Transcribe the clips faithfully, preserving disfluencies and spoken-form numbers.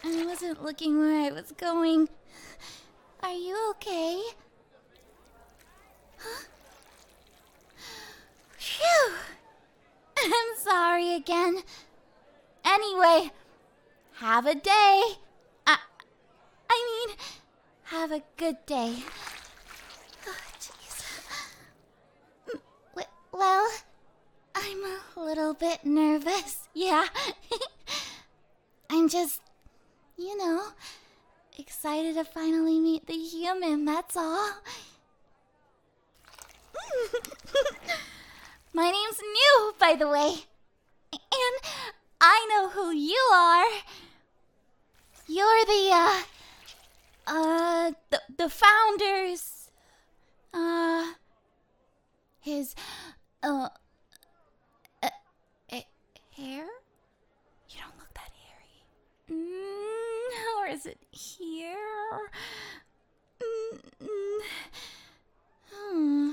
I wasn't looking where I was going. Are you okay? Huh? Phew! I'm sorry again. Anyway, have a day. I, I mean, have a good day. Oh, jeez. Well, I'm a little bit nervous, yeah. I'm just, you know, excited to finally meet the human, that's all. My name's Mew, by the way. And I know who you are. You're the, uh, uh, the, the founders, uh, his, uh, uh, uh, hair? You don't look that hairy. Mm, or is it here? Mm, hmm.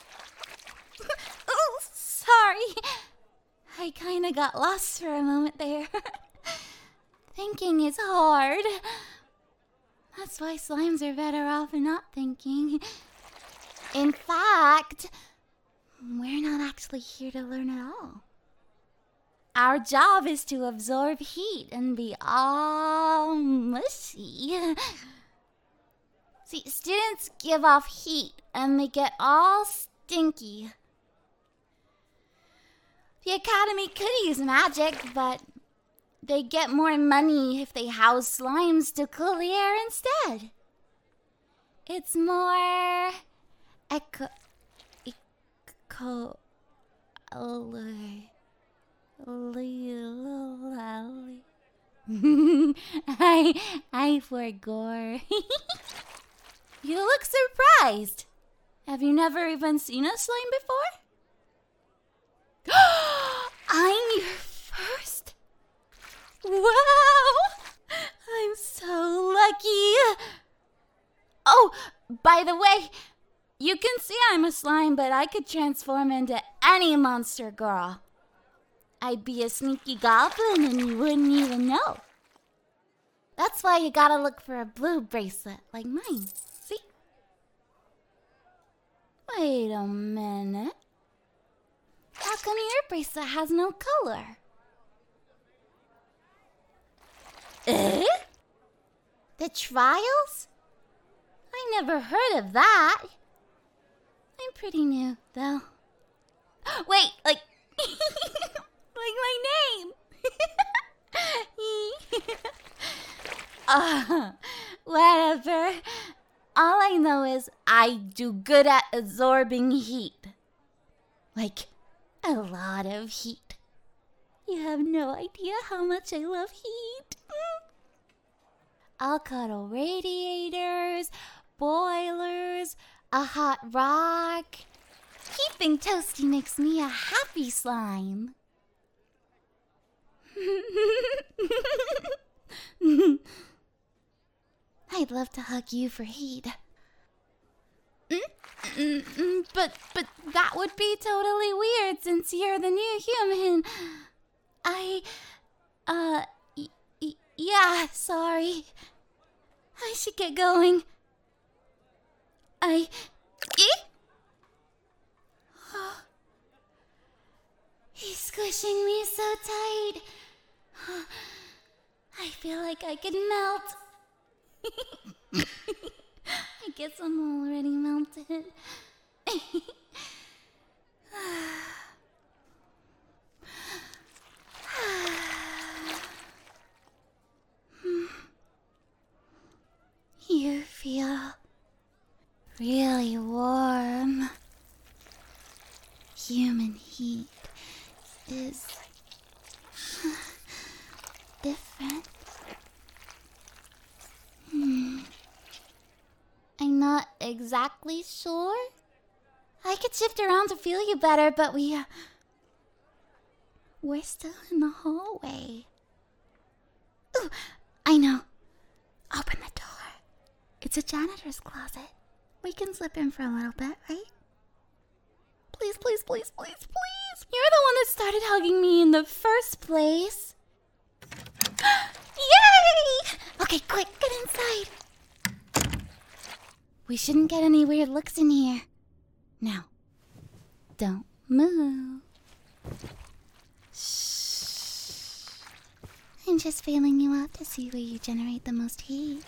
Oh, sorry. I kinda got lost for a moment there. Thinking is hard. That's why slimes are better off not thinking. In fact, we're not actually here to learn at all. Our job is to absorb heat and be all mushy. See, students give off heat and they get all stinky. The Academy could use magic, but they get more money if they house slimes to cool the air instead. It's more eco... eco... I... I forgot. You look surprised. Have you never even seen a slime before? I'm your first. Wow! I'm so lucky. Oh, by the way, you can see I'm a slime, but I could transform into any monster girl. I'd be a sneaky goblin and you wouldn't even know. That's why you gotta look for a blue bracelet like mine. See? Wait a minute. How come your bracelet has no color? Eh? The trials? I never heard of that. I'm pretty new, though. Wait, like... like my name! uh, whatever. All I know is I do good at absorbing heat. Like... a lot of heat. You have no idea how much I love heat. I'll cuddle radiators, boilers, a hot rock. Keeping toasty makes me a happy slime. I'd love to hug you for heat. Mm-mm, but but that would be totally weird since you're the new human. I, uh, y y yeah, sorry. I should get going. I, eh? Oh, he's squishing me so tight. I feel like I could melt. I guess I'm already melted. You feel really warm. Human heat is different. Hmm. I'm not exactly sure. I could shift around to feel you better, but we... Uh, we're still in the hallway. Ooh, I know. Open the door. It's a janitor's closet. We can slip in for a little bit, right? Please, please, please, please, please. You're the one that started hugging me in the first place. Yay! Okay, quick, get inside. We shouldn't get any weird looks in here. Now, don't move. Shh. I'm just feeling you out to see where you generate the most heat.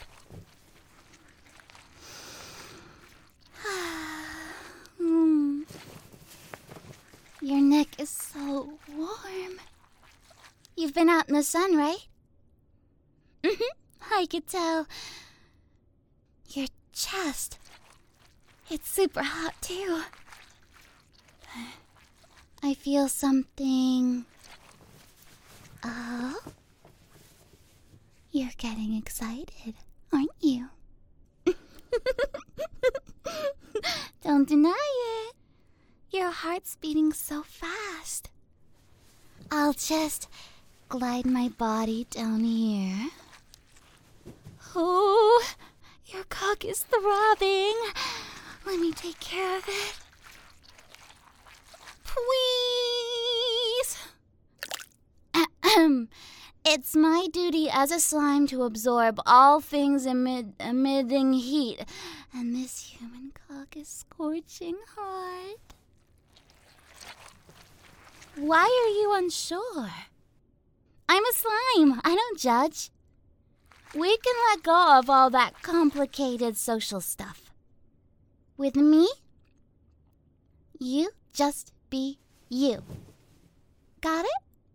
mm. Your neck is so warm. You've been out in the sun, right? Mm-hmm. I could tell. Your chest. It's super hot, too. I feel something. Oh? You're getting excited, aren't you? Don't deny it. Your heart's beating so fast. I'll just glide my body down here. Oh, your cock is throbbing. Let me take care of it. Please. Ahem. It's my duty as a slime to absorb all things emit emitting heat, and this human cock is scorching hot. Why are you unsure? I'm a slime. I don't judge. We can let go of all that complicated social stuff. With me, you just be you. Got it?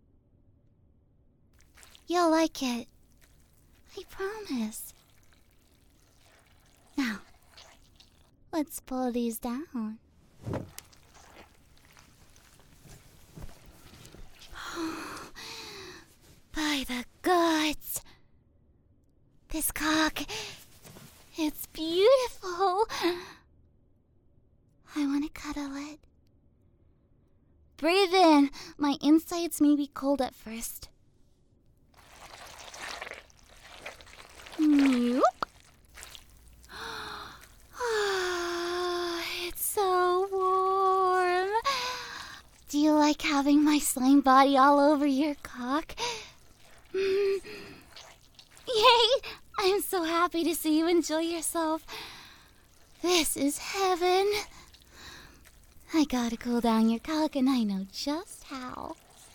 You'll like it. I promise. Now, let's pull these down. By the gods! This cock, it's beautiful. I want to cuddle it. Breathe in. My insides may be cold at first. Nope. Oh, it's so warm. Do you like having my slime body all over your cock? Mm. Yay! I'm so happy to see you enjoy yourself. This is heaven. I gotta cool down your cock, and I know just how.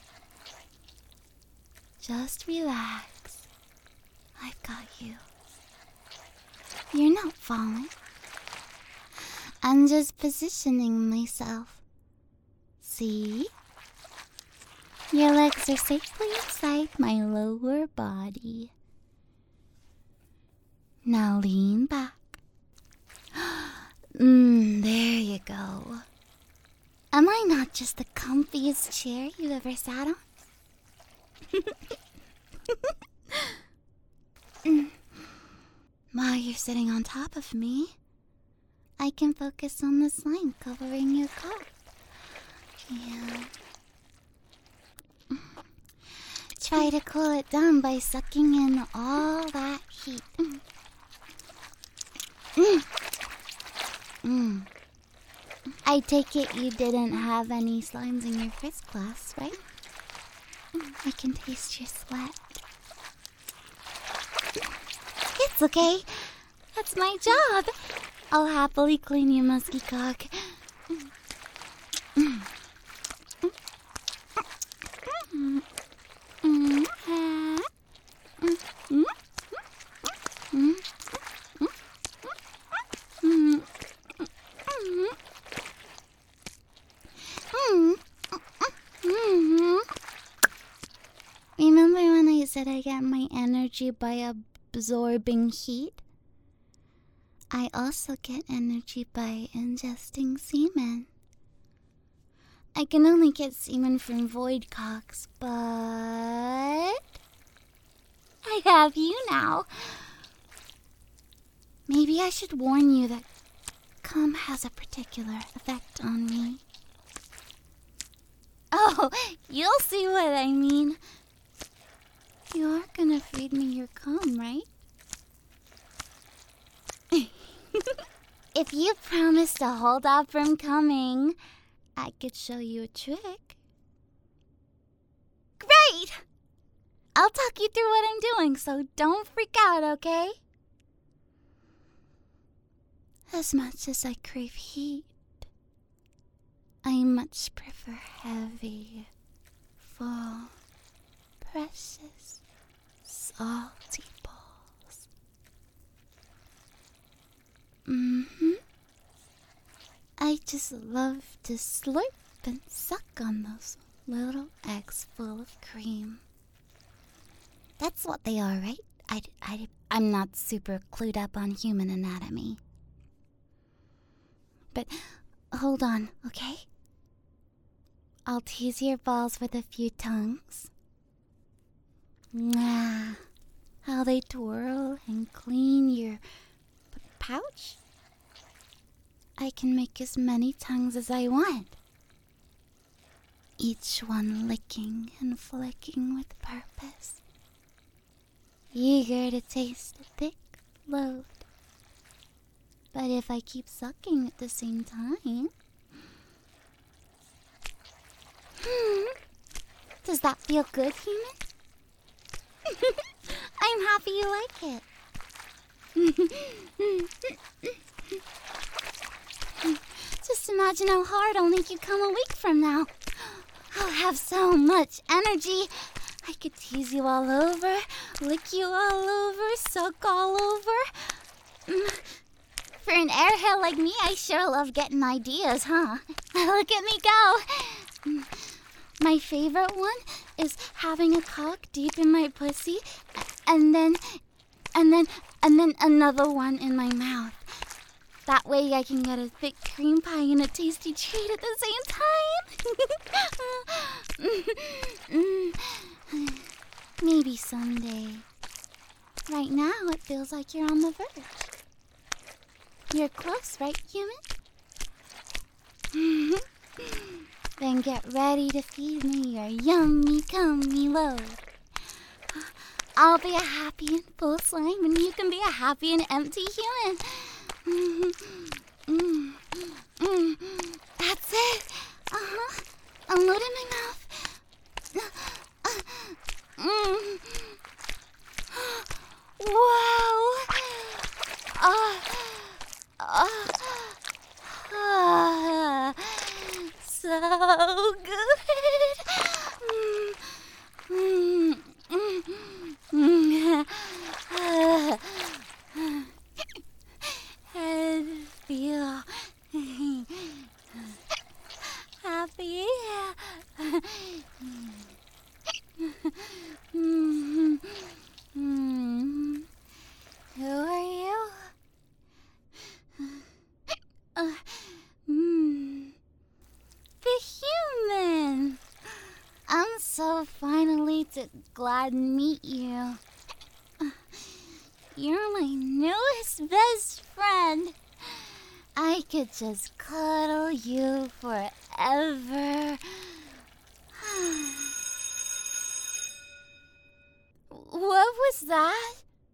Just relax. I've got you. You're not falling. I'm just positioning myself. See? Your legs are safely inside my lower body. Now lean back. Mmm, there you go. Am I not just the comfiest chair you've ever sat on? mm. While you're sitting on top of me, I can focus on the slime covering your cock. Yeah. Try to cool it down by sucking in all that heat. Mm. Mm. Mm. I take it you didn't have any slimes in your first class, right? Mm. I can taste your sweat. It's okay. That's my job. I'll happily clean your musky cock. Mm. Mm. Mm. Mm. Mm. Mm. Mm. Remember when I said I get my energy by absorbing heat? I also get energy by ingesting semen. I can only get semen from void cocks, but I have you now. Maybe I should warn you that cum has a particular effect on me. Oh, you'll see what I mean. You are gonna feed me your cum, right? If you promise to hold off from coming, I could show you a trick. Great! I'll talk you through what I'm doing, so don't freak out, okay? As much as I crave heat, I much prefer heavy, full, precious, salty balls. Mm-hmm. I just love to slurp and suck on those little eggs full of cream. That's what they are, right? I, I, I'm not super clued up on human anatomy. But hold on, okay? I'll tease your balls with a few tongues. Mwah. How they twirl and clean your p- pouch. I can make as many tongues as I want. Each one licking and flicking with purpose. Eager to taste the thick load. But if I keep sucking at the same time... Hmm. Does that feel good, human? I'm happy you like it. Just imagine how hard I'll make you come a week from now. I'll have so much energy. I could tease you all over, lick you all over, suck all over. For an airhead like me, I sure love getting ideas, huh? Look at me go. My favorite one is having a cock deep in my pussy, and then, and then, and then another one in my mouth. That way I can get a thick cream pie and a tasty treat at the same time. Maybe someday. Right now, it feels like you're on the verge. You're close, right, human? Then get ready to feed me your yummy, cummy load. I'll be a happy and full slime, and you can be a happy and empty human. Mm, mm, mm. That's it. Uh-huh. Unload in my mouth. Uh, mm. Wow. Uh, uh, uh, so good. Mm, mm, mm, mm. Uh, Head feel happy. Mm, mm. Who are you? Uh, mm. The human. I'm so finally to glad to meet you. You're my newest best friend. I could just cuddle you forever. What was that?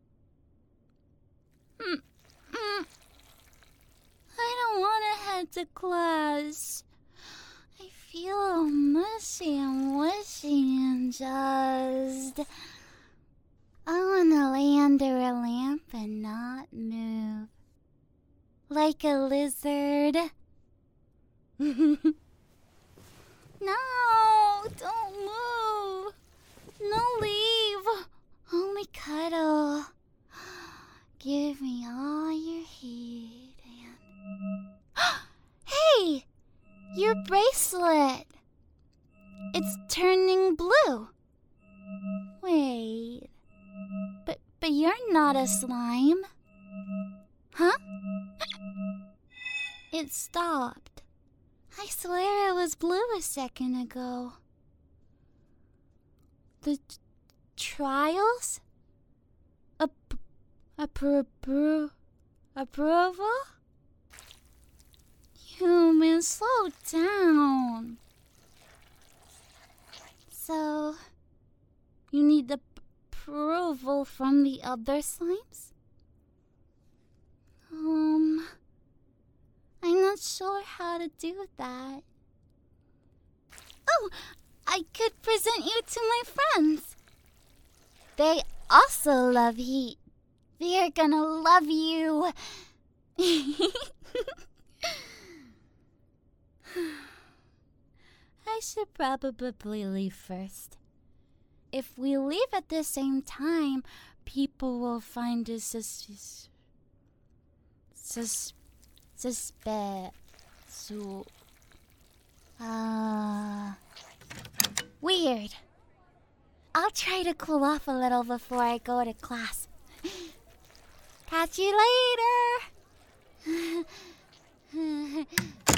Mm, mm. I don't want to head to class. I feel all mushy and wishy and just... I want to lay under a lamp and not move. Like a lizard. No, don't move. No leave. Only cuddle. Give me all your heat and... Hey! Your bracelet! It's turning blue. Wait... But, but you're not a slime. Huh? It stopped. I swear it was blue a second ago. The t- trials? A, a, pr- pr- approval? Human, slow down. So, you need the approval from the other slimes? Um, I'm not sure how to do that. Oh, I could present you to my friends. They also love heat. They're gonna love you. I should probably leave first. If we leave at the same time, people will find us sus... sus... suspe... su... Uh... Weird. I'll try to cool off a little before I go to class. Catch you later!